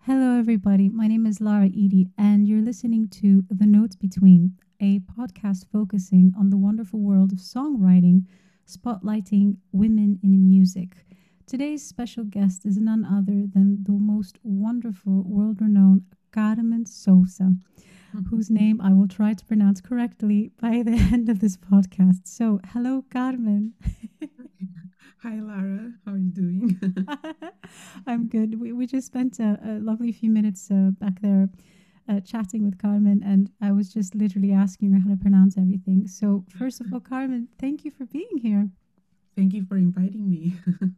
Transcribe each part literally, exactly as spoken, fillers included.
Hello, everybody. My name is Lara Edie, and you're listening to The Notes Between, a podcast focusing on the wonderful world of songwriting, spotlighting women in music. Today's special guest is none other than the most wonderful, world renowned Carmen Sosa, whose name I will try to pronounce correctly by the end of this podcast. So, hello, Carmen. Hi, Lara. How are you doing? I'm good. We, we just spent a, a lovely few minutes uh, back there uh, chatting with Carmen, and I was just literally asking her how to pronounce everything. So, first of all, Carmen, thank you for being here. Thank you for inviting me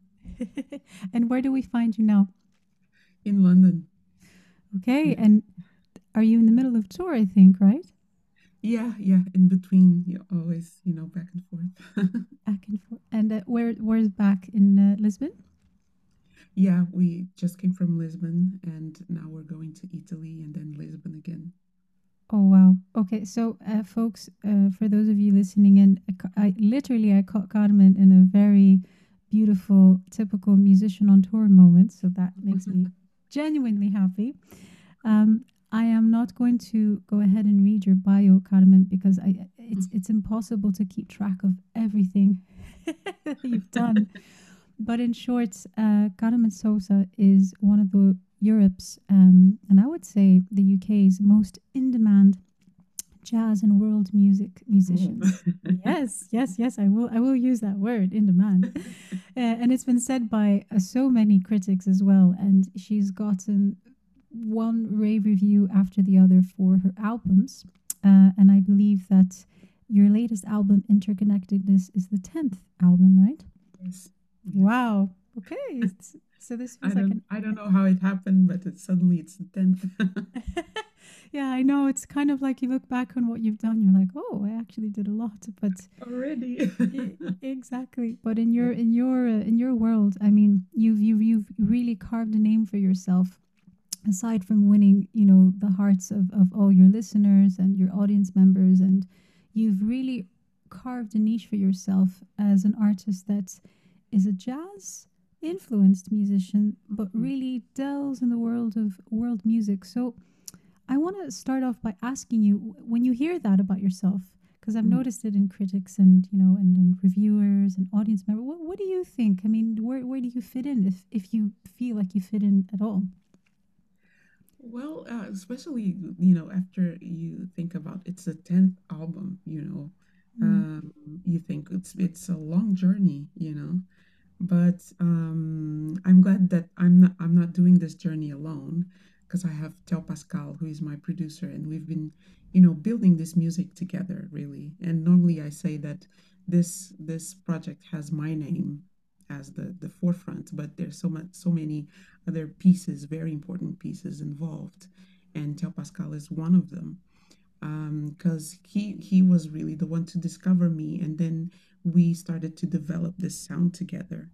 And where do we find you now? in London. Okay, Yeah, and are you in the middle of tour? I think, right? yeah, yeah. In between, you always, you know, back and forth. Back and forth. And uh, where where's back in uh, Lisbon? Yeah, we just came from Lisbon, and now we're going to Italy and then Lisbon again. Oh wow. Okay, so uh, folks, uh, for those of you listening in, I, ca- I literally I caught Carmen in a very beautiful, typical musician on tour moment. So that makes me genuinely happy. Um, I am not going to go ahead and read your bio, Carmen, because I it's it's impossible to keep track of everything that you've done. But in short, uh, Carmen Sosa is one of the Europe's, um, and I would say the U K's most in demand jazz and world music Oh. musicians. Yes, yes, yes. I will. I will use that word in demand, uh, and it's been said by uh, so many critics as well. And she's gotten one rave review after the other for her albums, uh, and I believe that your latest album, Interconnectedness, is the tenth album, right? Yes, yes. Wow. Okay. It's- so this I feels like don't, an I don't know how it happened, but it, suddenly it's the tenth. yeah, I know. It's kind of like you look back on what you've done, you're like, oh, I actually did a lot. But Already. e- exactly. But in your in your uh, in your world, I mean, you've you've you've really carved a name for yourself. Aside from winning, you know, the hearts of of all your listeners and your audience members, and you've really carved a niche for yourself as an artist that is a jazz influenced musician, but really delves in the world of world music. So I want to start off by asking you when you hear that about yourself, because I've Mm. noticed it in critics and you know and, and reviewers and audience members. What, what do you think? I mean, where where do you fit in if if you feel like you fit in at all? Well, uh, especially, you know, after you think about it's the tenth album, you know, Mm, um, you think it's it's a long journey, you know. But um, I'm glad that I'm not I'm not doing this journey alone because I have Tel Pascal, who is my producer, and we've been, you know, building this music together, really. And normally I say that this this project has my name as the the forefront, but there's so much so many other pieces, very important pieces involved, and Tel Pascal is one of them because um, he he was really the one to discover me, and then we started to develop this sound together.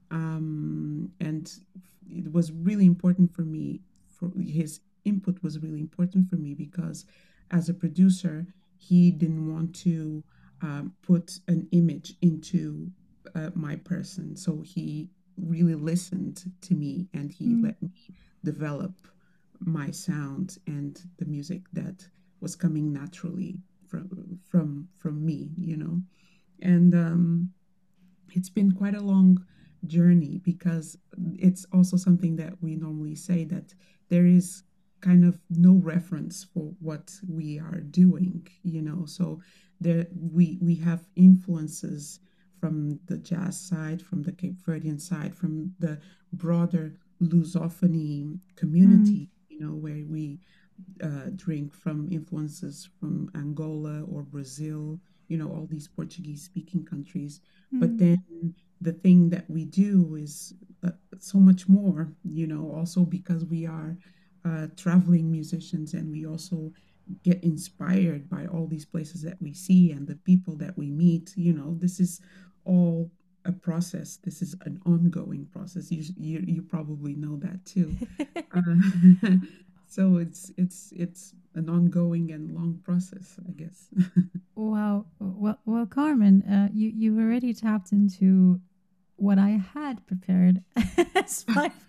Um, and it was really important for me. For his input was really important for me because, as a producer, he didn't want to um, put an image into uh, my person, so he really listened to me and he mm, let me develop my sound and the music that was coming naturally from from from me, you know. And um, it's been quite a long journey because it's also something that we normally say that there is kind of no reference for what we are doing, you know. So there we we have influences from the jazz side, from the Cape Verdean side, from the broader Lusophony mm, community, you know, where we uh, drink from influences from Angola or Brazil, you know, all these Portuguese speaking countries. But mm, then the thing that we do is uh, so much more, you know, also because we are uh, traveling musicians and we also get inspired by all these places that we see and the people that we meet. You know, this is all a process. This is an ongoing process. You you, you probably know that too. Uh, so it's it's it's an ongoing and long process, I guess. wow. Well, well, Carmen, uh, you you've already tapped into what I had prepared as five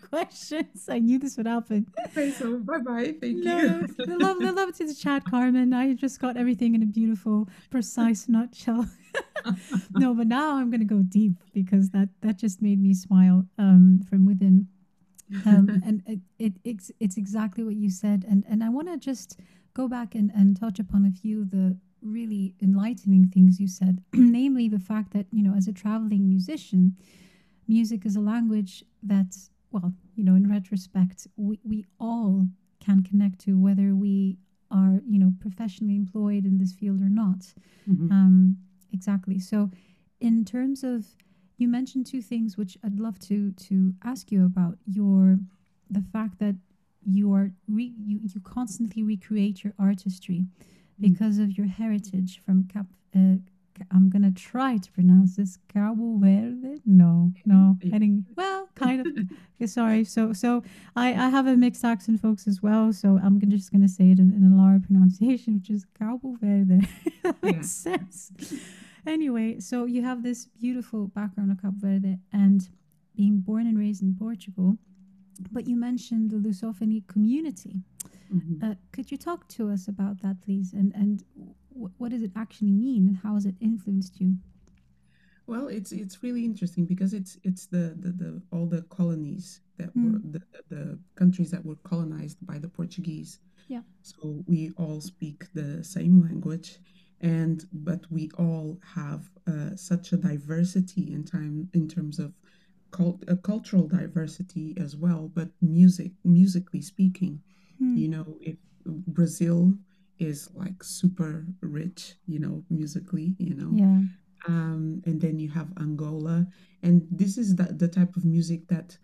questions. I knew this would happen. Okay, so bye bye. Thank No, you. no, I love, I love to chat, Carmen. I just got everything in a beautiful, precise nutshell. No, but now I'm going to go deep because that that just made me smile um, from within. Um, and it, it it's it's exactly what you said, and and I want to just go back and and touch upon a few of the really enlightening things you said, namely the fact that you know as a traveling musician, music is a language that, well, you know, in retrospect, we, we all can connect to, whether we are, you know, professionally employed in this field or not. Mhm. Um, exactly. So, in terms of, you mentioned two things which I'd love to to ask you about. Your the fact that you are re, you you constantly recreate your artistry Mm. because of your heritage from Cap. Uh, Ca- I'm gonna try to pronounce this Cabo Verde. No, no, Yeah. I think. Well, kind of. Okay, sorry. So, so I I have a mixed accent, folks, as well. So I'm gonna, just gonna say it in, in a Lara pronunciation, which is Cabo Verde. That Yeah. makes sense. Anyway, so you have this beautiful background of Cabo Verde and being born and raised in Portugal, but you mentioned the Lusophony community. Mhm. Uh, could you talk to us about that, please? And and w- what does it actually mean, and how has it influenced you? Well, it's it's really interesting because it's it's the, the, the all the colonies that were Mm, the, the countries that were colonized by the Portuguese. yeah. So we all speak the same language, and but we all have uh, such a diversity in time in terms of cult, a cultural diversity as well. But music, musically speaking, Mm, you know, if Brazil is like super rich, you know, musically, you know, yeah. um, and then you have Angola, and this is the, the type of music that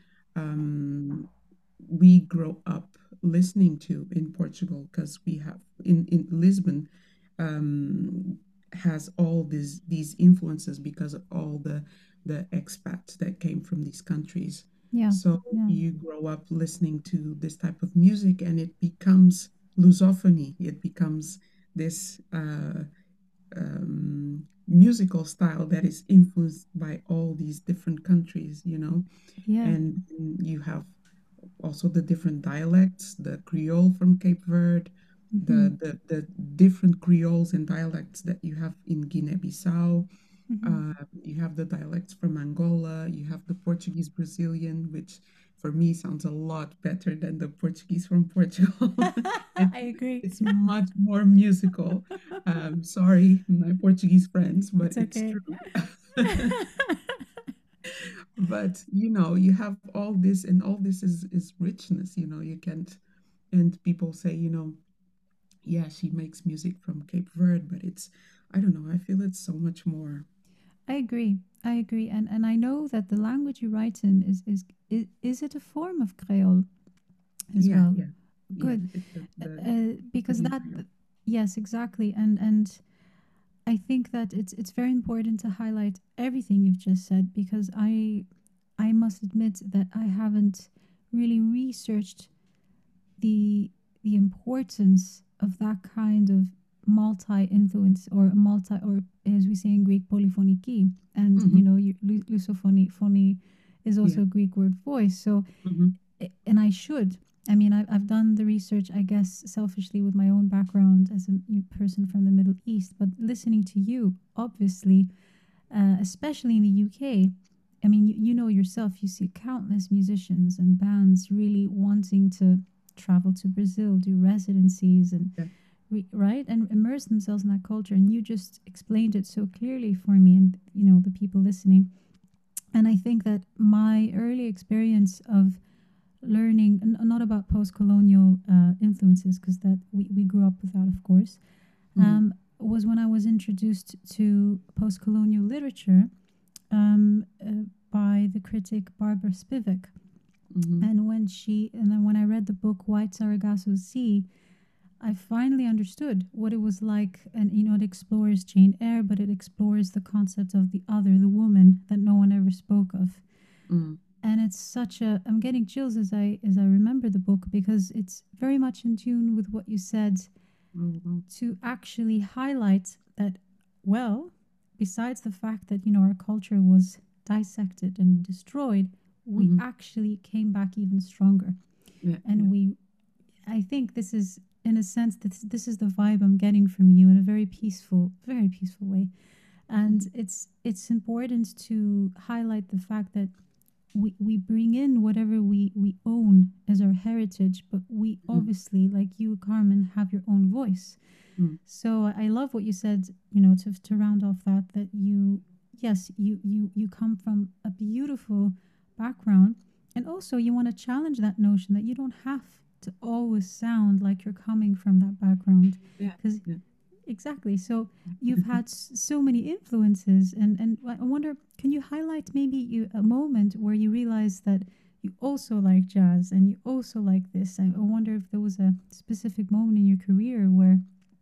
um, we grow up listening to in Portugal because we have in in Lisbon um, has all these these influences because of all the the expats that came from these countries. Yeah. So Yeah. you grow up listening to this type of music, and it becomes lusophony. It becomes this. Uh, um, musical style that is influenced by all these different countries, you know, Yeah. and you have also the different dialects, the Creole from Cape Verde, Mm-hmm. the the, the different Creoles and dialects that you have in Guinea-Bissau. Mm-hmm. Uh, you have the dialects from Angola. You have the Portuguese Brazilian, which for me sounds a lot better than the Portuguese from Portugal. it, I agree. it's much more musical. Um, sorry, my Portuguese friends, but It's it's okay. true. But you know, you have all this, and all this is is richness. You know, you can't. And people say, you know, yeah, she makes music from Cape Verde, but it's, I don't know. I feel it's so much more. I agree. I agree. And and I know that the language you write in is is is, is it a form of Creole as Yeah, well? yeah, yeah. Good. It's the the Uh, because Living that, Creole. yes, exactly. And and I think that it's it's very important to highlight everything you've just said, because I I must admit that I haven't really researched the the importance of that kind of multi influence, or multi, or as we say in Greek, polyphonic. And you Hmm. know, you, lu- lusophony, phony is Yeah. also a Greek word, voice. So, Hmm. a- and I should. I mean, I've, I've done the research, I guess, selfishly with my own background as a m- person from the Middle East. But listening to you, obviously, uh, especially in the U K, I mean, you, you know yourself, you see countless musicians and bands really wanting to travel to Brazil, do residencies, and Yeah. re- right, and immerse themselves in that culture. And you just explained it so clearly for me, and you know the people listening. And I think that my early experience of learning, n- not about post-colonial uh, influences, because that we, we grew up without, of course, Hmm. um, was when I was introduced to post-colonial literature, um, uh, by the critic Barbara Spivak. Hmm. And when she, and then when I read the book White Sargasso Sea, I finally understood what it was like. And you know, it explores Jane Eyre, but it explores the concept of the other, the woman that no one ever spoke of. Mm. And it's such a, I'm getting chills as I as I remember the book, because it's very much in tune with what you said, Oh, wow. to actually highlight that, well, besides the fact that, you know, our culture was dissected and destroyed, we Hmm. actually came back even stronger. Yeah, yeah. And we, I think this is, in a sense, this, this is the vibe I'm getting from you in a very peaceful, very peaceful way. And Mhm. it's it's important to highlight the fact that we, we bring in whatever we, we own as our heritage, but we Mhm. obviously, like you, Carmen, have your own voice. Mm. So I love what you said, you know, to, to round off that, that you, yes, you, you, you come from a beautiful background. And also you want to challenge that notion that you don't have to always sound like you're coming from that background. Yeah, Because yeah. exactly. So you've had s- so many influences, and and I wonder, can you highlight maybe you a moment where you realized that you also like jazz and you also like this? I I wonder if there was a specific moment in your career where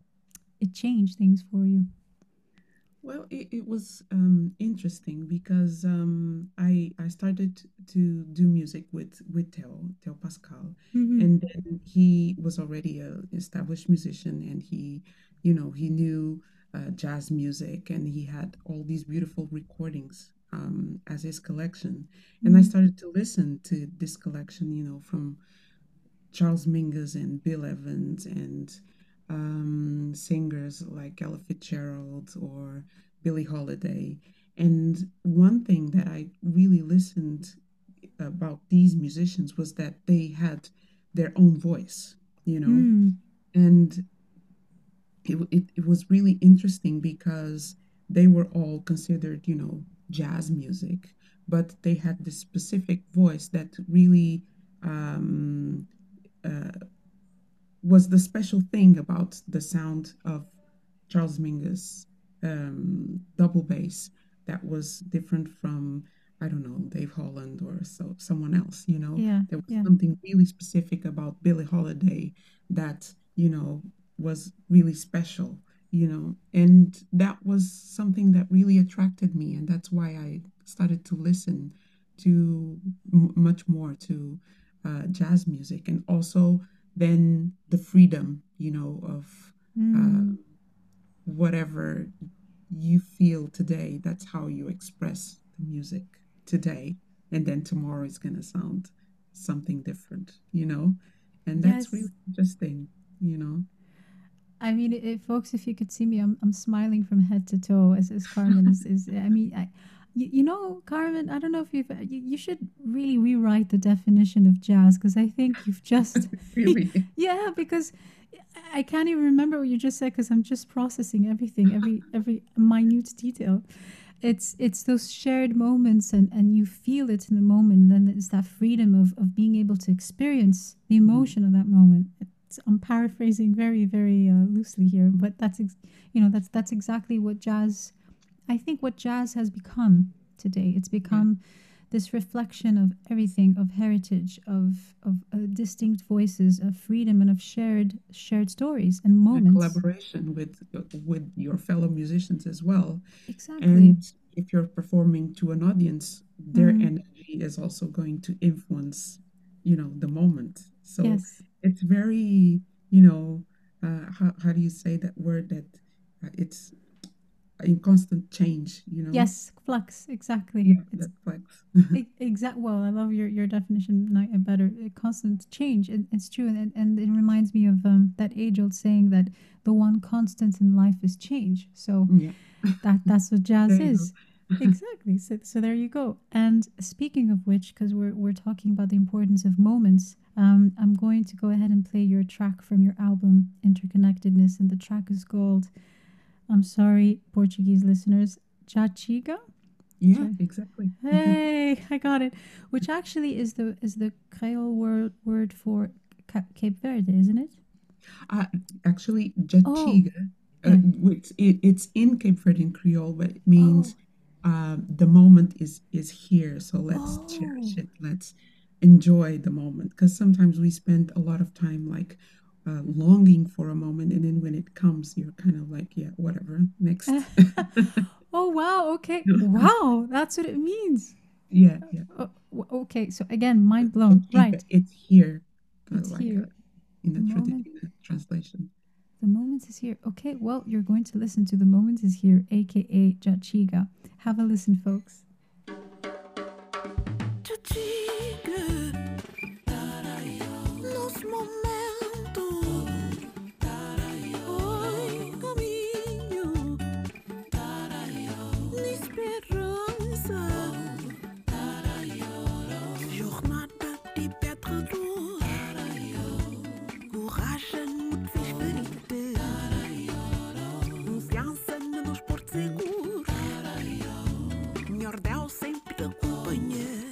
it changed things for you. Well, it, it was um, interesting because um, I I started to do music with with Theo Theo Pascal, Mm-hmm. and then he was already a established musician, and he, you know, he knew uh, jazz music, and he had all these beautiful recordings um, as his collection, and I Mm-hmm. started to listen to this collection, you know, from Charles Mingus and Bill Evans and um, singers like Ella Fitzgerald or Billie Holiday. And one thing that I really listened about these musicians was that they had their own voice, you know, Mm. and it, it, it was really interesting because they were all considered, you know, jazz music, but they had this specific voice that really um, uh, was the special thing about the sound of Charles Mingus um, double bass that was different from, I don't know, Dave Holland or so someone else, you know. Yeah. There was Yeah. something really specific about Billie Holiday that, you know, was really special, you know. And that was something that really attracted me. And that's why I started to listen to m- much more to uh, jazz music, and also then the freedom, you know, of uh, Mm. whatever you feel today, that's how you express the music today. And then tomorrow is going to sound something different, you know? And that's really Yes. interesting, you know? I mean, if, folks, if you could see me, I'm, I'm smiling from head to toe as, as Carmen is, is, I mean, I, you, you know, Carmen, I don't know if you've, you, you should really rewrite the definition of jazz because I think you've just, Really. yeah, because I can't even remember what you just said because I'm just processing everything, every, every minute detail. It's, it's those shared moments and, and you feel it in the moment. And then it's that freedom of, of being able to experience the Mhm. emotion of that moment. I'm paraphrasing very, very uh, loosely here, but that's ex- you know that's that's exactly what jazz. I think what jazz has become today. It's Yeah. become this reflection of everything, of heritage, of of uh, distinct voices, of freedom, and of shared shared stories and A moments. collaboration with with your fellow musicians as well. Exactly. And if you're performing to an audience, their Mm, energy is also going to influence, you know, the moment. So yes. it's very, you know, uh, how, how do you say that word that uh, it's in constant change, you know? Yes. Flux. Exactly. Yeah, It's that flex. exact. Well, I love your your definition ni- better. A constant change. It, it's true, and and it reminds me of um, that age old saying that the one constant in life is change. So Yeah, that that's what jazz there you go. is. Exactly. So so there you go. And speaking of which, because we're we're talking about the importance of moments, um, I'm going to go ahead and play your track from your album Interconnectedness, and the track is called. I'm sorry, Portuguese listeners. Chachiga. Yeah, exactly. Hey, I got it. Which actually is the is the Creole word word for Ca- Cape Verde, isn't it? Uh, Actually, Oh, Jachiga, uh, yeah. it's, it, it's in Cape Verdean Creole, but it Oh, means um, the moment is is here. So let's cherish oh. it. Let's enjoy the moment. Because sometimes we spend a lot of time like uh, longing for a moment, and then when it comes, you're kind of like, yeah, whatever, next. Oh wow. Okay. Wow, that's what it means. Yeah, yeah. Oh, w- okay. So again, mind blown. Jachiga, Right. it's here, uh, It's like uh, here. in The the tradi- moment. in the translation. The moment is here. Okay. Well, you're going to listen to the moment is here, aka Jachiga. Have a listen, folks. diga nos momentos. Oi, caminho de esperança. Jornada de pedra dor. Coragem me fez ferida. Confiança nos portos seguros. Melhor Deus sempre te acompanha.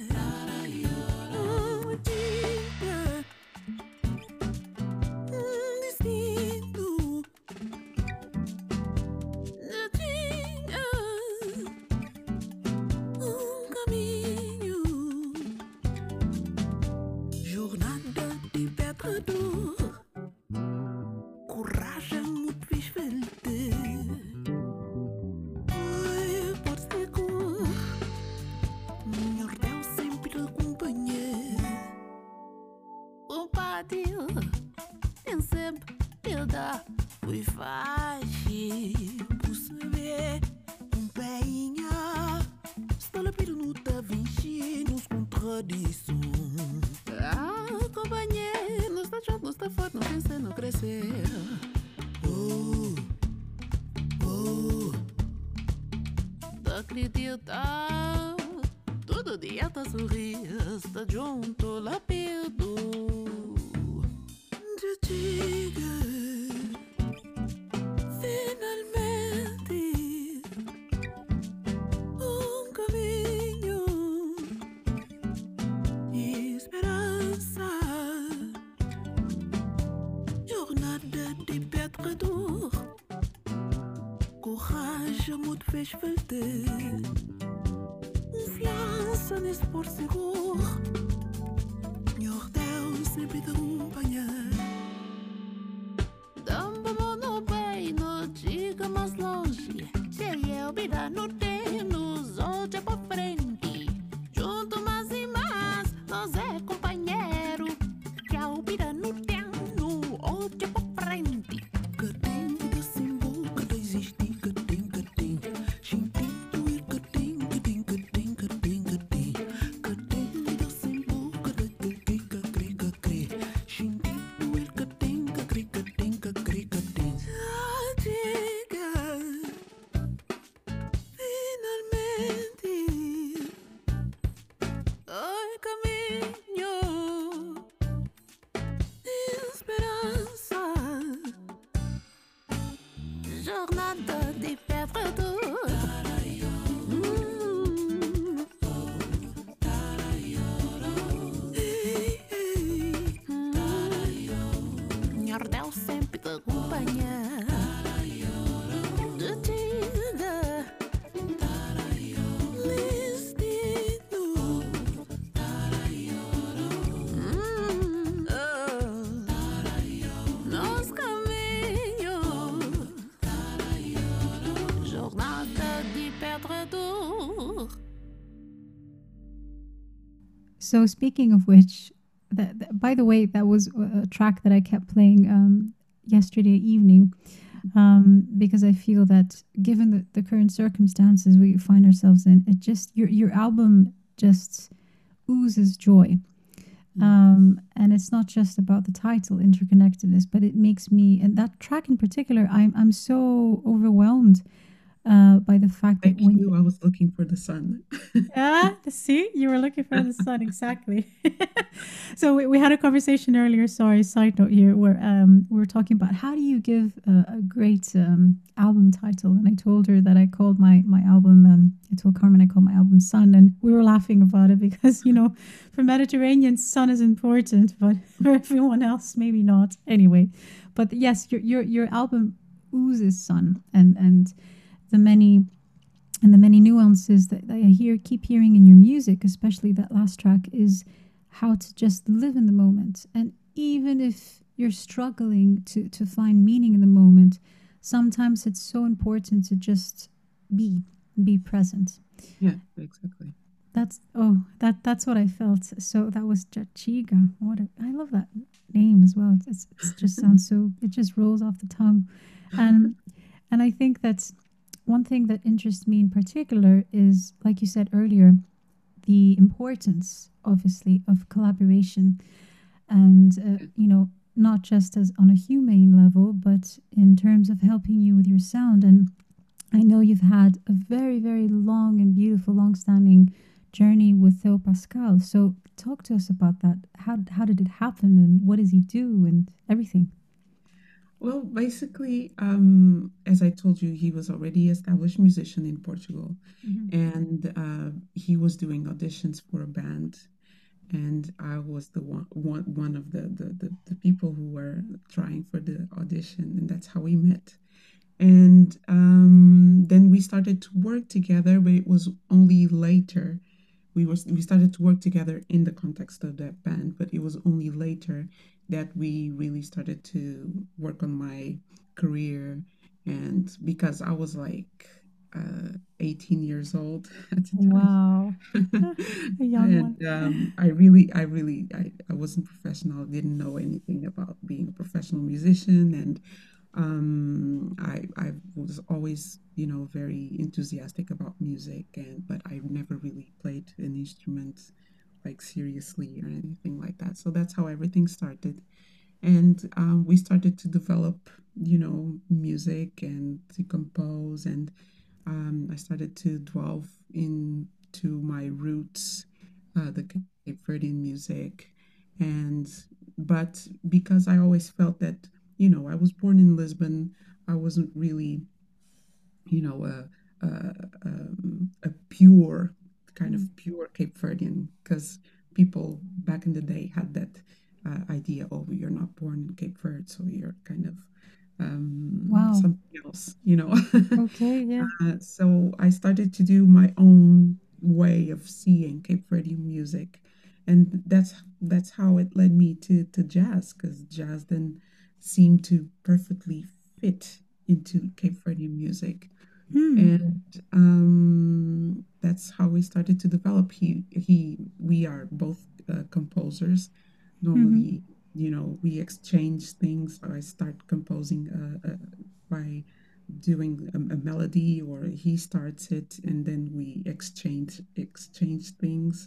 Fui fácil por saber um peinha. Está lá pelo no Da Vinci nos contradições. Ah, companheiro, não está junto, não está forte, não pensa, não crescer. Oh, oh, tá acredita. Todo dia tá sorrindo, está junto lá perto. Te diga. Fez falta confiança nesse porto seguro. Meu Deus sempre te acompanha. Dá-me a mão no peito, diga mais longe. Se eu virar no nos olha pra frente. Junto mais e mais, nós é companheiro. Que ao virar no terno, olha pra frente. Jornada de pedra dor. Melhor Deus sempre te acompanha. Te diga destino. Nos caminhos. Jornada de pedra dor. So speaking of which, that, that, by the way, that was a track that I kept playing um, yesterday evening um, because I feel that given the, the current circumstances we find ourselves in, it just your your album just oozes joy. Um, and it's not just about the title, interconnectedness, but it makes me, and that track in particular, I'm I'm so overwhelmed uh, by the fact that I when knew I was looking for the sun. ah, see, you were looking for the sun, exactly. So we, we had a conversation earlier. Sorry, side note here, where um we were talking about how do you give a, a great um, album title, and I told her that I called my my album. Um, I told Carmen I called my album Sun, and we were laughing about it because you know, for Mediterraneans, sun is important, but for everyone else, maybe not. Anyway, but yes, your your your album oozes sun, and and the many. And the many nuances that, that I hear, keep hearing in your music, especially that last track, is how to just live in the moment. And even if you're struggling to, to find meaning in the moment, sometimes it's so important to just be, be present. Yeah, exactly. That's, oh, that that's what I felt. So that was Jachiga. What a, I love that name as well. It's, it just sounds so, it just rolls off the tongue. And, and I think that's, one thing that interests me in particular is, like you said earlier, the importance, obviously, of collaboration, and uh, you know, not just as on a humane level, but in terms of helping you with your sound. And I know you've had a very, very long and beautiful, long-standing journey with Theo Pascal. So talk to us about that. How how did it happen, and what does he do, and everything? Well, basically, um, as I told you, he was already established musician in Portugal, Hmm. and uh, he was doing auditions for a band, and I was the one one, one of the, the, the, the people who were trying for the audition, and that's how we met. And um, then we started to work together, but it was only later. We was we started to work together in the context of that band, but it was only later that we really started to work on my career. And because I was like uh, eighteen years old at the time, Wow. A young and one. um, I really, I really, I, I wasn't professional. Didn't know anything about being a professional musician, and um, I I was always, you know, very enthusiastic about music, and but I never really played an instrument like seriously or anything like that. So that's how everything started, and um, we started to develop, you know, music and to compose, and um, I started to delve into my roots, uh, the Cape Verdean music, and but because I always felt that, you know, I was born in Lisbon, I wasn't really, you know, a a, um, a pure kind of Mm. pure Cape Verdean, because people back in the day had that uh, idea, oh, you're not born in Cape Verde, so you're kind of um, Wow. something else, you know. Okay. Yeah. Uh, so I started to do my own way of seeing Cape Verdean music, and that's that's how it led me to to jazz, because jazz then seemed to perfectly fit into Cape Verdean music, Hmm. and um, that's how we started to develop. He he, we are both uh, composers. Hmm. Normally, you know, we exchange things. I start composing uh, uh, by doing a, a melody, or he starts it, and then we exchange exchange things.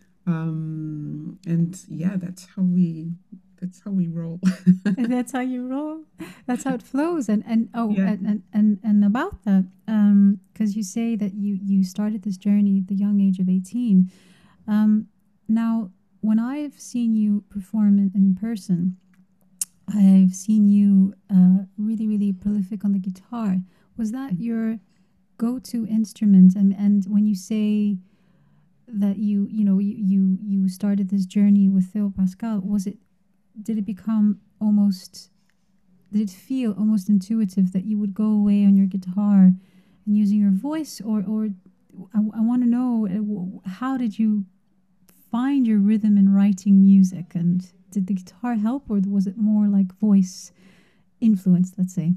Um, and yeah, that's how we that's how we roll. And that's how you roll. That's how it flows. And and oh, Yeah. and and and, and about that, um, because you say that you you started this journey at the young age of eighteen. Um, now, when I've seen you perform in, in person, I've seen you uh, really, really prolific on the guitar. Was that your go-to instrument? And and when you say that you you know you you, you started this journey with Theo Pascal, was it did it become almost did it feel almost intuitive that you would go away on your guitar and using your voice, or or I, I want to know uh, w- how did you find your rhythm in writing music, and did the guitar help, or was it more like voice influence, let's say?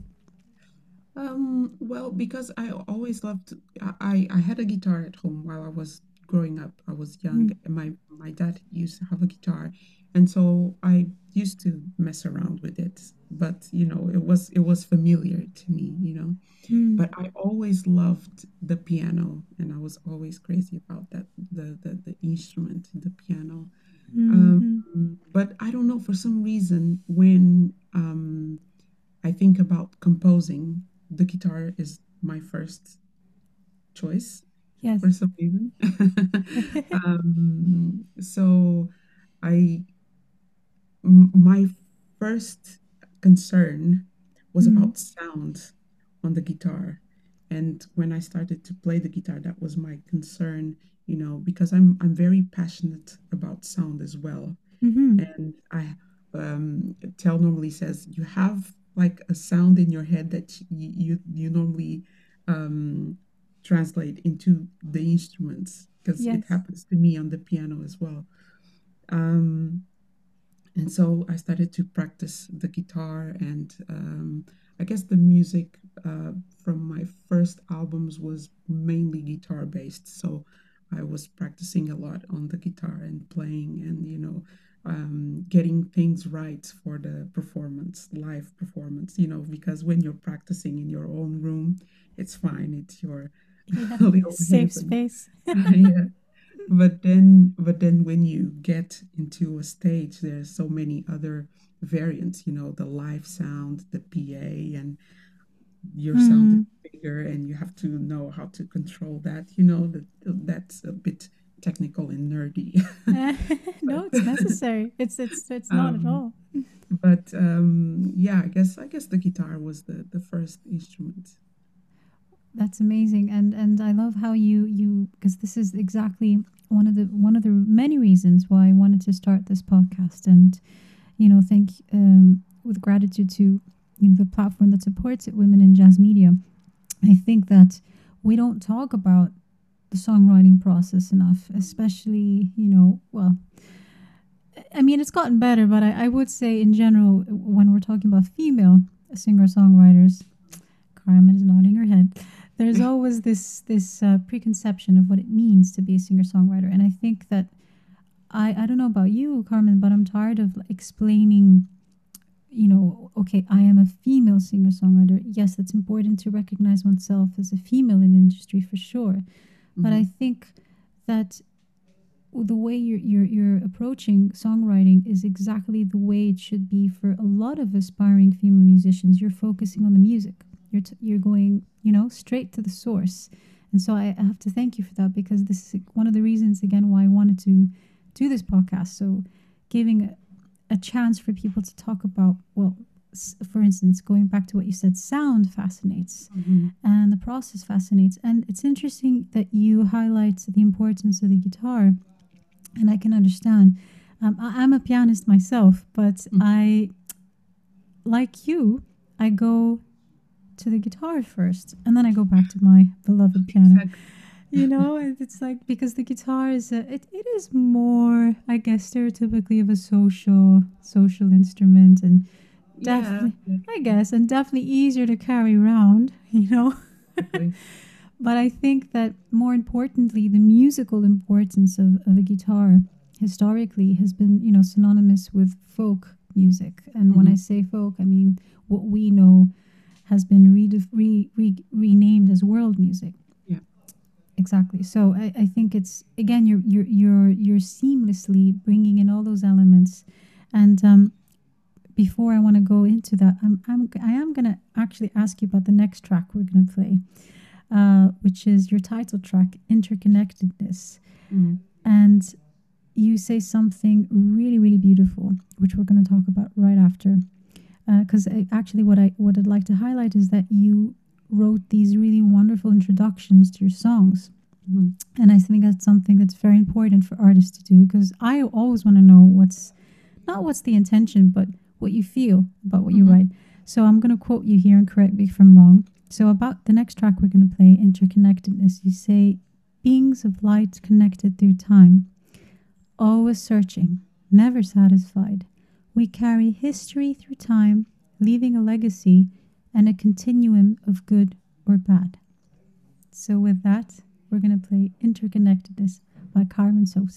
Um, well, because I always loved, I, I I had a guitar at home while I was growing up. I was young, Mm. and my my dad used to have a guitar, and so I used to mess around with it. But you know, it was it was familiar to me, you know. Mm. But I always loved the piano, and I was always crazy about that, the the the instrument, the piano. Um, Mm-hmm. but I don't know, for some reason, when um I think about composing, the guitar is my first choice Yes. for some reason. um, so I, m- my first concern was Mm. about sound on the guitar. And when I started to play the guitar, that was my concern, you know, because I'm I'm very passionate about sound as well. Mm-hmm. And I um Tell normally says you have like a sound in your head that you you, you normally um translate into the instruments, because it Yes. happens to me on the piano as well. Um and so I started to practice the guitar, and um I guess the music uh from my first albums was mainly guitar based. So I was practicing a lot on the guitar and playing, and you know, um, getting things right for the performance, live performance, you know, because when you're practicing in your own room, it's fine. It's your Yeah. little Safe haven. space. Yeah. but then but then when you get into a stage, there's so many other variants, you know, the live sound, the P A, and your sound is Mm. bigger and you have to know how to control that, you know, that that's a bit technical and nerdy. No, it's but necessary. It's it's it's not at um all. but um yeah, I guess I guess the guitar was the the first instrument. That's amazing, and and I love how you you because this is exactly one of the one of the many reasons why I wanted to start this podcast, and you know, thank um, with gratitude to you know the platform that supports it, Women in Jazz Media. I think that we don't talk about the songwriting process enough, especially you know well. I mean, it's gotten better, but I, I would say in general, when we're talking about female singer songwriters, Carmen is nodding her head. There's always this this uh, preconception of what it means to be a singer songwriter, and I think that I I don't know about you, Carmen, but I'm tired of like, explaining. You know, okay, I am a female singer songwriter. Yes, it's important to recognize oneself as a female in the industry for sure, but I Hmm. think that the way you're, you're you're approaching songwriting is exactly the way it should be for a lot of aspiring female musicians. You're focusing on the music. You're t- you're going, you know, straight to the source. And so I, I have to thank you for that because this is one of the reasons again why I wanted to do this podcast. So giving a, a chance for people to talk about, well, s- for instance, going back to what you said, sound fascinates Hmm. and the process fascinates. And it's interesting that you highlight the importance of the guitar, and I can understand. Um, I, I'm a pianist myself, but I, like you, I go to the guitar first, and then I go back to my beloved piano. Exactly. You know, and it's like because the guitar is a, it, it is more, I guess, stereotypically of a social social instrument, and Yeah, definitely, yeah, I guess, and definitely easier to carry around. You know, exactly. but I think that more importantly, the musical importance of, of a guitar historically has been, you know, synonymous with folk music. And when Hmm. I say folk, I mean what we know has been re- re- re- renamed as world music. Yeah. Exactly. So I, I think it's again you're you're you're you're seamlessly bringing in all those elements, and um, before I want to go into that, I'm I'm I am gonna actually ask you about the next track we're gonna play, uh, which is your title track, Interconnectedness. Mm. And you say something really, really beautiful, which we're going to talk about right after. Because uh, actually, what I what I'd like to highlight is that you wrote these really wonderful introductions to your songs, Hmm. and I think that's something that's very important for artists to do. Because I always want to know what's not what's the intention, but what you feel about what you Hmm. write. So I'm going to quote you here and correct me if I'm wrong. So about the next track we're going to play, Interconnectedness, you say, beings of light connected through time, always searching, never satisfied. We carry history through time, leaving a legacy and a continuum of good or bad. So with that, we're going to play Interconnectedness by Carmen Sosa.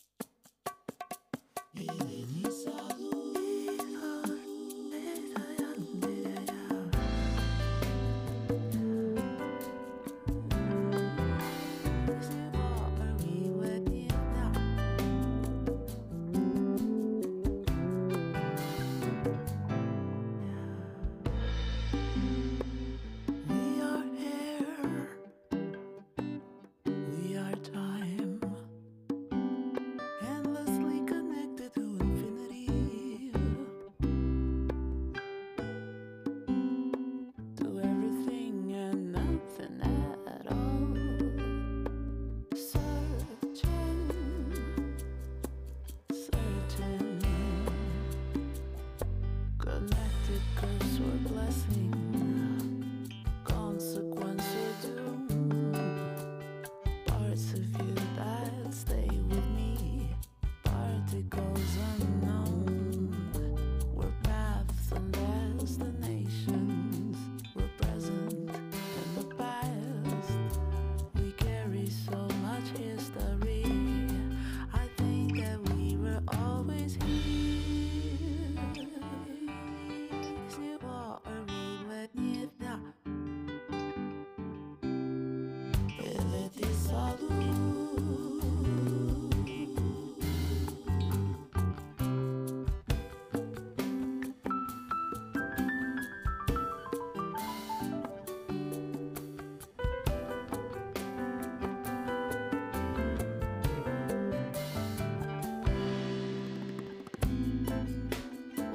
We are air, we are time.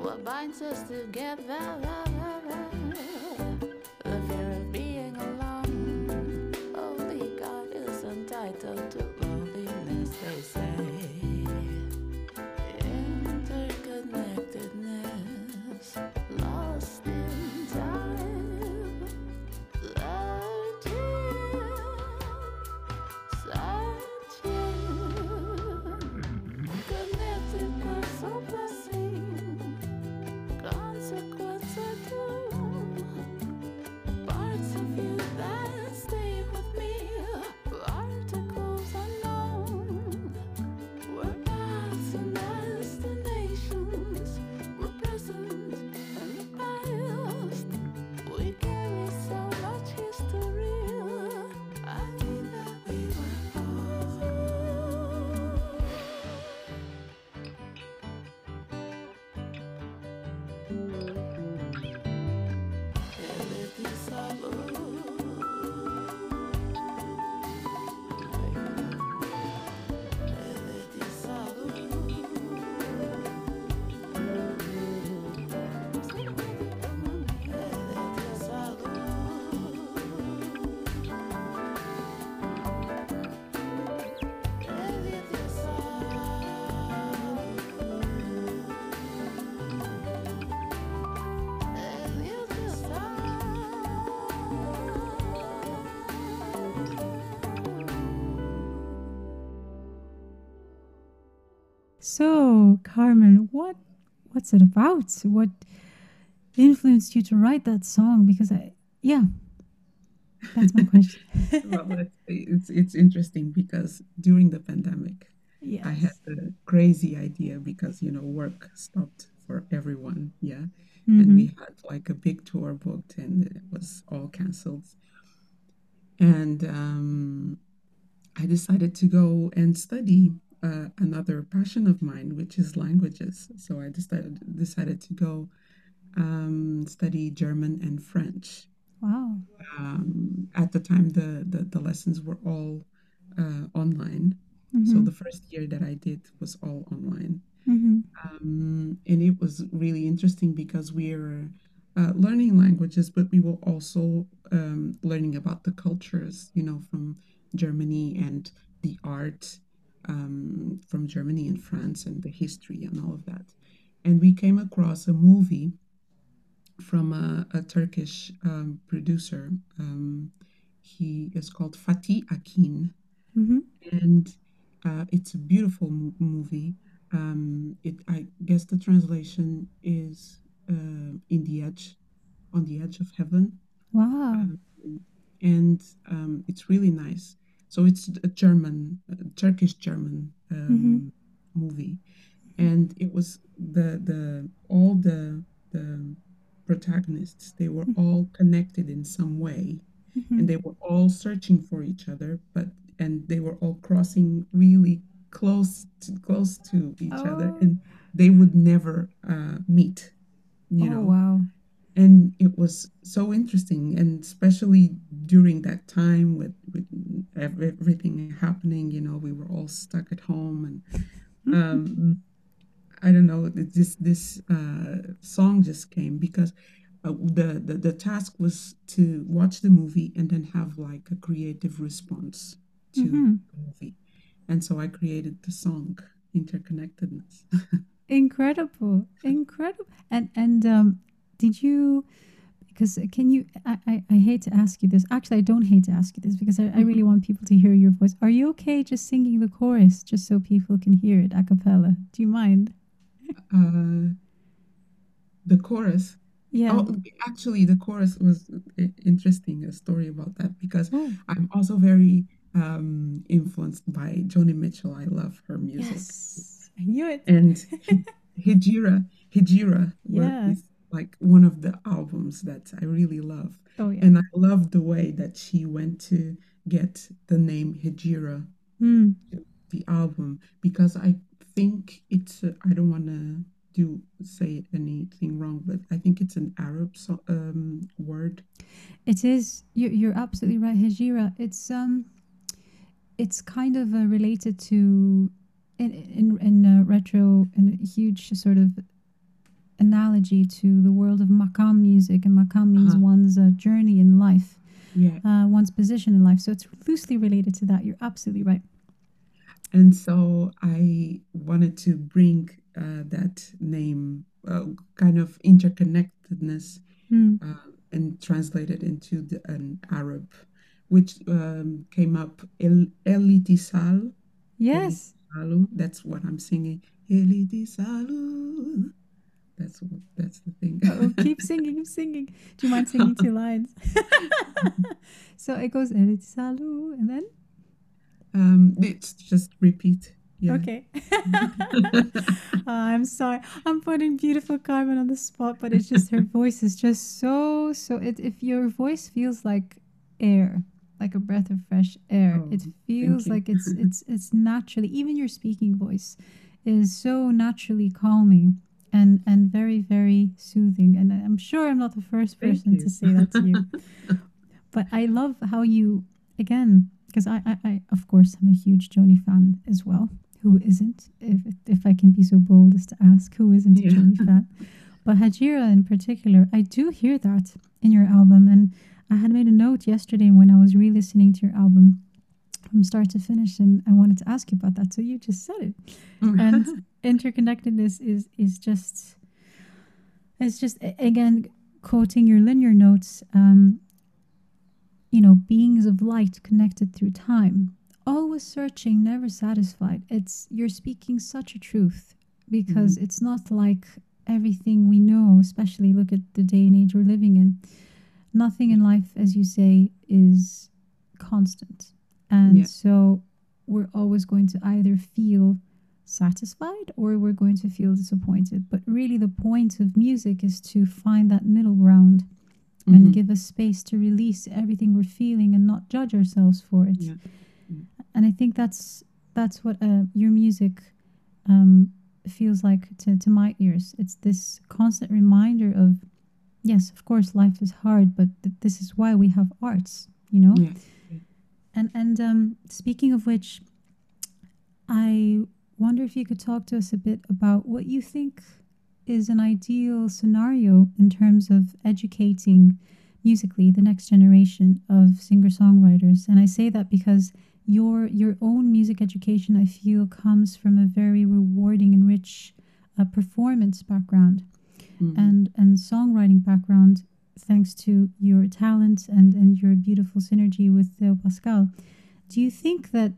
what binds us together. The fear of being alone. Only God is entitled to loneliness, they say. Interconnectedness, lost in time, searching, searching, connected by so blessing, consequence or doom, parts of you that stay with me, articles unknown, we're paths and destinations, we're present and the past, we carry so much history, I think that we were So, Carmen, what what's it about? What influenced you to write that song? Because I, yeah, that's my question. Well, it's, it's it's interesting because during the pandemic, I had Yes. the crazy idea because you know work stopped for everyone, yeah, and Mm-hmm. we had like a big tour booked and it was all canceled. And um, I decided to go and study uh, another passion of mine, which is languages. So I decided decided to go um, study German and French. Wow. Um, at the time, the, the the lessons were all uh, online. So Mm-hmm. the first year that I did was all online. Mm-hmm. Um, and it was really interesting because we're uh, learning languages, but we were also um, learning about the cultures, you know, from Germany and the art um, from Germany and France and the history and all of that. And we came across a movie from a, a Turkish um, producer. Um, he is called Fatih Akin, Mm-hmm. and uh, it's a beautiful mo- movie. Um, it, I guess the translation is uh, in the edge, on the edge of heaven, Wow. um, and um, it's really nice. So it's a German, uh, Turkish German Mm-hmm. um, movie, and it was the the all the the protagonists. They were all connected in some way, Mm-hmm. and they were all searching for each other, but and they were all crossing really close to, close to each other, Oh. and they would never uh, meet, you Oh, know. wow. And it was so interesting, and especially during that time with, with ev- everything happening, you know, we were all stuck at home, and um, I don't know, th- this this uh, song just came because uh, the, the the task was to watch the movie and then have like a creative response to Mm-hmm. the movie, and so I created the song Interconnectedness. Incredible. Incredible. And and um did you, because uh, can you, I, I, I hate to ask you this. Actually, I don't hate to ask you this because I, I really Mhm. want people to hear your voice. Are you okay just singing the chorus just so people can hear it a cappella? Do you mind? Uh, the chorus. Yeah. Oh, actually, the chorus was i- interesting. A story about that because Oh, I'm also very um, influenced by Joni Mitchell. I love her music. yes. I knew it. And Hi- Hijira, Hijira were, Yeah. is like one of the albums that I really love. Oh, yeah. And I love the way that she went to get the name Hijira, Mm. the album, because I think it's, a, I don't want to do say anything wrong, but I think it's an Arab so, um, word. It is. You, you're absolutely right, Hejira. It's um, it's kind of uh, related to, in in in uh, retro, in a huge sort of analogy analogy to the world of maqam music, and maqam means Uh-huh. one's uh, journey in life, Yeah. uh, one's position in life. So it's loosely related to that. You're absolutely right. And so I wanted to bring uh, that name, uh, kind of interconnectedness, Mm. uh, and translate it into the, an Arab, which um, came up El Elitisal. Yes. Elitisalu. That's what I'm singing. Elitisalu. That's what, that's the thing. Oh, keep singing, keep singing. Do you mind singing two lines? So it goes Elit Salu, and then Um, it's just repeat. Yeah. okay. Uh, I'm sorry, I'm putting beautiful Carmen on the spot, but it's just her voice is just so so. It, if your voice feels like air, like a breath of fresh air, Oh, it thank feels you. like it's it's it's naturally. Even your speaking voice is so naturally calming and and very very soothing. And I'm sure I'm not the first Thank person you. to say that to you. But I love how you, again, because I, I, I, of course, I'm a huge Joni fan as well. Who isn't? If if I can be so bold as to ask, who isn't a Yeah. Joni fan? But Hajira in particular, I do hear that in your album. And I had made a note yesterday when I was re-listening to your album from start to finish, and I wanted to ask you about that. So you just said it. And interconnectedness is is just, it's just, a- again, quoting your linear notes, um, you know, beings of light connected through time, always searching, never satisfied. It's, you're speaking such a truth, because Mhm. it's not like everything we know, especially look at the day and age we're living in. Nothing in life, as you say, is constant. And Yeah. so we're always going to either feel satisfied or we're going to feel disappointed. But really, the point of music is to find that middle ground and Mhm. give us space to release everything we're feeling and not judge ourselves for it. Yeah. Mm. And I think that's that's what uh, your music um, feels like to, to my ears. It's this constant reminder of, yes, of course, life is hard, but th- this is why we have arts, you know? Yeah. Yeah. And, and um, speaking of which, I wonder if you could talk to us a bit about what you think is an ideal scenario in terms of educating musically the next generation of singer-songwriters. And I say that because your your own music education, I feel, comes from a very rewarding and rich uh, performance background Mhm. and and songwriting background, thanks to your talent and and your beautiful synergy with Theo Pascal. Do you think that,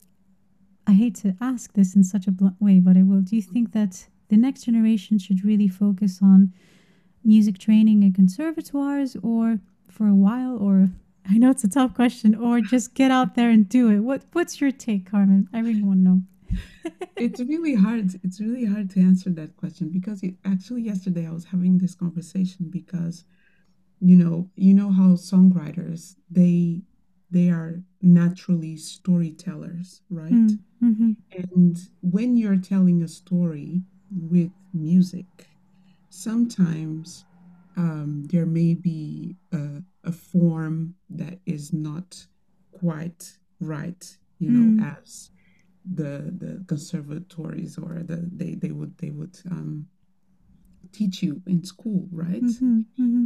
I hate to ask this in such a blunt way, but I will. Do you think that the next generation should really focus on music training in conservatoires, or for a while, or I know it's a tough question, or just get out there and do it? What What's your take, Carmen? I really want to know. It's really hard. It's really hard to answer that question because it, actually yesterday I was having this conversation because you know you know how songwriters they they are naturally storytellers, right? Mm, mm-hmm, And when you're telling a story with music, sometimes um, there may be a, a form that is not quite right, you know, mm, as the the conservatories or the they they would they would um, teach you in school, right? mm-hmm, mm-hmm.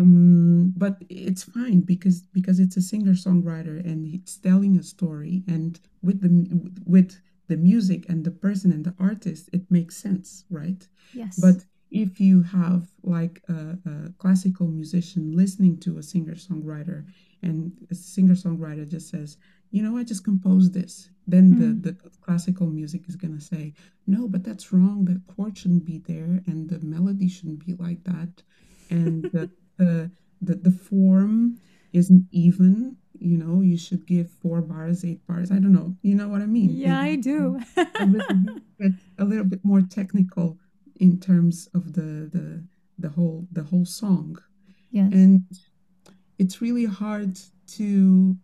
Um, but it's fine because because it's a singer-songwriter and it's telling a story, and with the mu- with the music and the person and the artist, it makes sense, right? Yes. But if you have like a, a classical musician listening to a singer-songwriter, and a singer-songwriter just says, you know, I just composed this, then the Mm, the classical music is gonna say, no, but that's wrong. The chord shouldn't be there, and the melody shouldn't be like that, and the the the, the form isn't even, you know, you should give four bars, eight bars, I don't know, you know what I mean. yeah, It I do. a little bit a little bit more technical in terms of the the the whole the whole song. Yes. And it's really hard to,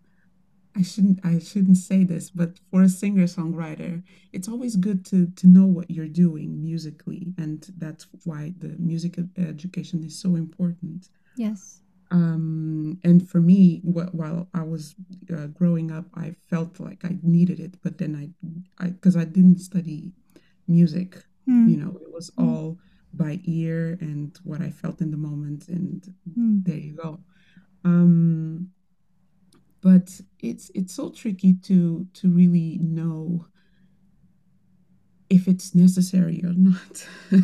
I shouldn't I shouldn't say this, but for a singer-songwriter, it's always good to to know what you're doing musically, and that's why the music ed- education is so important. Yes. Um, and for me, wh- while I was uh, growing up, I felt like I needed it, but then I, I, because I didn't study music, you Mm, know, it was mm, all by ear and what I felt in the moment, and Mm. there you go. Um, but it's it's so tricky to to really know if it's necessary or not.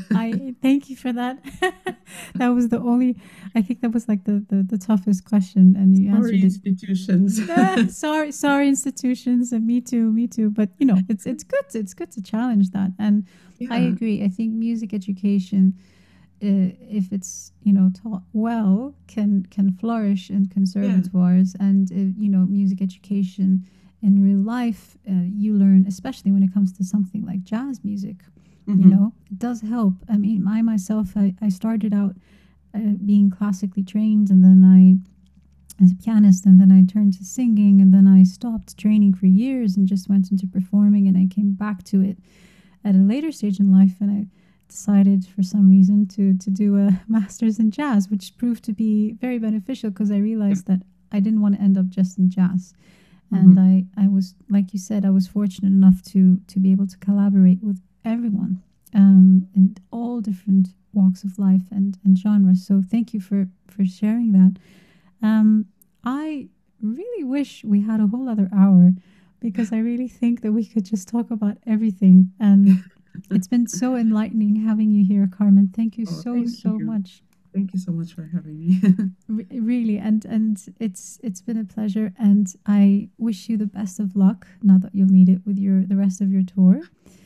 I thank you for that. That was the only, I think that was like the, the, the toughest question, and you Sorry, answered it. institutions. Ah, sorry, sorry, institutions, and me too, me too. But you know, it's it's good. It's good to challenge that, and I Yeah. agree. I think music education, uh, if it's you know taught well, can can flourish in Yeah. conservatoires, and uh, you know, music education in real life, uh, you learn, especially when it comes to something like jazz music. You Hmm. know, it does help. I mean, I myself, I, I started out uh, being classically trained, and then I as a pianist, and then I turned to singing, and then I stopped training for years and just went into performing, and I came back to it at a later stage in life, and I decided for some reason to to do a master's in jazz, which proved to be very beneficial because I Yeah. realized that I didn't want to end up just in jazz. And Hmm. I, I was, like you said, I was fortunate enough to to be able to collaborate with everyone, um, in all different walks of life and, and genres. So thank you for, for sharing that. Um, I really wish we had a whole other hour because I really think that we could just talk about everything. And it's been so enlightening having you here, Carmen. Thank you Oh, so, thank so you. much. Thank you so much for having me. Re- really, and and it's it's been a pleasure, and I wish you the best of luck. Not that you'll need it with your the rest of your tour.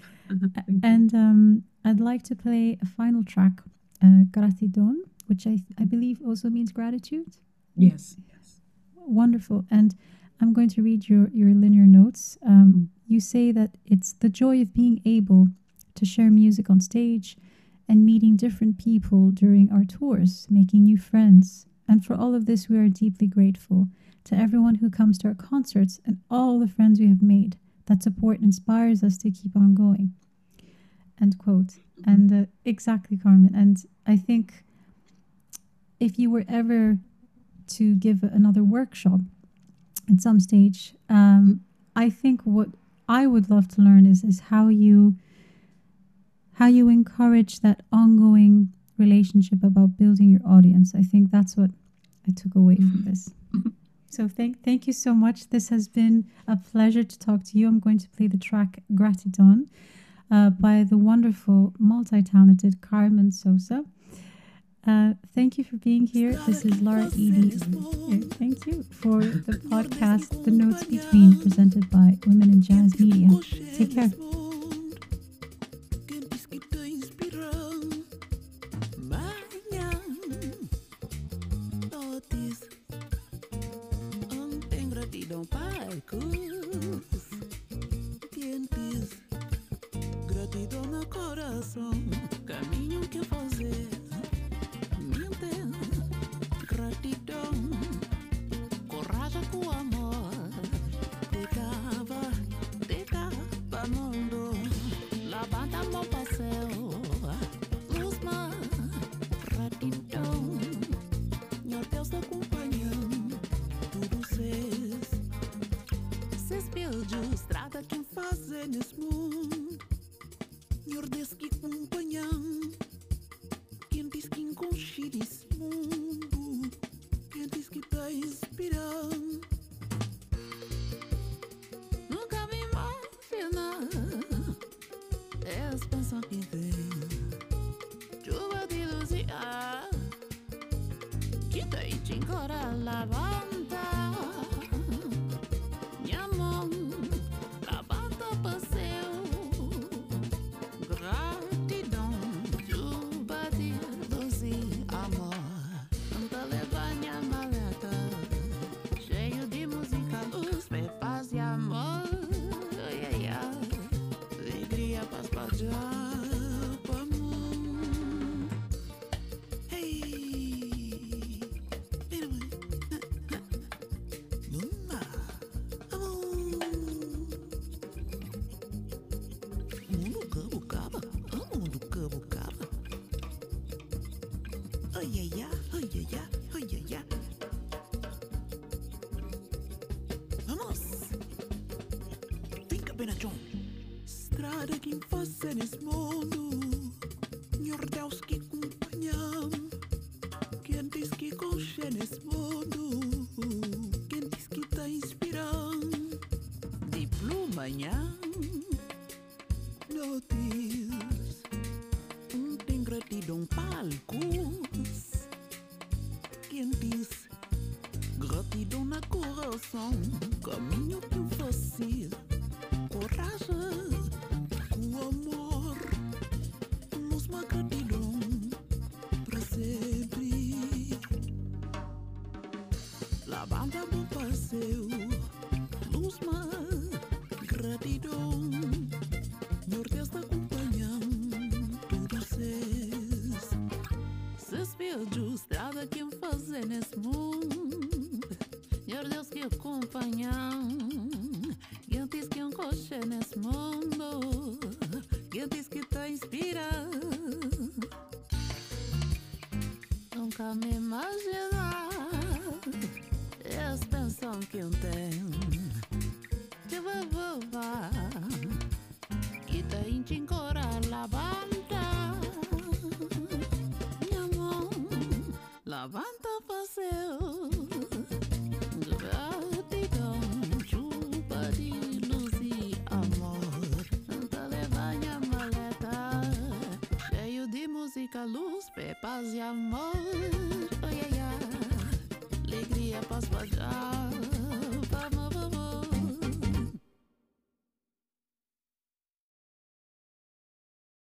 A- Thank you. And um, I'd like to play a final track, uh, Gratidon, which I I believe also means gratitude. Yes. Yes. Wonderful. And I'm going to read your, your linear notes. Um, Mm. you say that it's the joy of being able to share music on stage and meeting different people during our tours, making new friends. And for all of this, we are deeply grateful to everyone who comes to our concerts and all the friends we have made. That support inspires us to keep on going. End quote. Mhm. And uh, exactly, Carmen. And I think if you were ever to give another workshop at some stage. Mm. Um, I think what I would love to learn is is how you how you encourage that ongoing relationship about building your audience. I think that's what I took away from this. So thank thank you so much. This has been a pleasure to talk to you. I'm going to play the track Gratidon uh, by the wonderful, multi-talented Carmen Sosa. Uh, thank you for being here. This is Laura Edie. Here. Thank you for the podcast, The Notes Between, presented by Women in Jazz Media. Take care. Quem diz que te inspirou? Manhã, notis, ontem gratidão, Pai, cruz. Quem diz gratidão no coração? Caminho que fazer, mente, gratidão, coragem com amor. Te cava, te cava, mundo. Levanta a mão para o céu, luz-me, gratidão. Meu Deus te acompanha, tudo cês. Cês build, estrada quem fazer nesse mundo. Meu Deus que acompanha, quem diz que enconche nesse mundo. Quem diz que tá inspirando. Nunca me imaginar. É a expansão que tem. Chuva de luz e ar. Que deite agora levanta. Minha mão levanta para o céu. Gratidão. Chuva de luz e amor. Canta levar minha maleta. Cheio de música, luz, fé, paz e amor. Yeah, yeah. Alegria, paz, paz, amor. Hey, Mama, amor. Mundo cabo caba, mundo cabo caba. Ai ai ai, ai ai ai, ai ai ai. Vamos. Fica bem, John. Estrada que faz nesse mundo. Meu Deus Deus que acompanham, quem diz que concha nesse mundo, quem diz que tá inspirando, de manhã, notícias, um tem gratidão palcos, quem diz gratidão na coração, caminho que fácil, coragem, com amor, nos uma gratidão para sempre. La banda bom passeio, luz uma gratidão, meu Deus está acompanhando tudo cês. Cês viajou estrada quem fazer nesse mundo, meu Deus que acompanham, quem diz que um coche nesse mundo, quem diz que tá inspirado. Nunca me imaginar a extensão que eu tenho. Te vou voar, que tá em tincora la banda. Minha mão, la banda passeio. Gratidão, chupa de luz e amor. Tanta levar minha maleta, cheio de música, luz, fé, paz e amor. Oh, yeah, yeah. Alegria, paz, paz.